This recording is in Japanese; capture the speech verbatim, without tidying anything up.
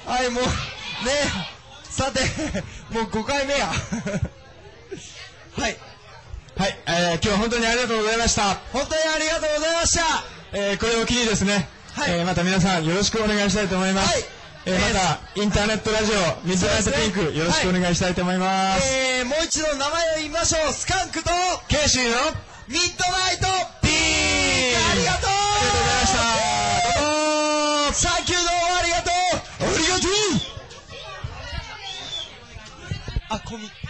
はい、もう、ね、さて、もうごかいめや。はい。 はい、えー、今日は本当にありがとうございました。 本当にありがとうございました。 えー、これを機にですね、はい、えー、また皆さんよろしくお願いしたいと思います。はい。えー、また、インターネットラジオ、ミッドナイトピンク、よろしくお願いしたいと思います。 はい、えー、もう一度名前を言いましょう。スカンクと、 ケイシーの、 ミッドナイトピンク、ありがとう。 ありがとうございました。どうもー。 サンキュー、どうもありがとう。 ありがとう。 あ、コミ。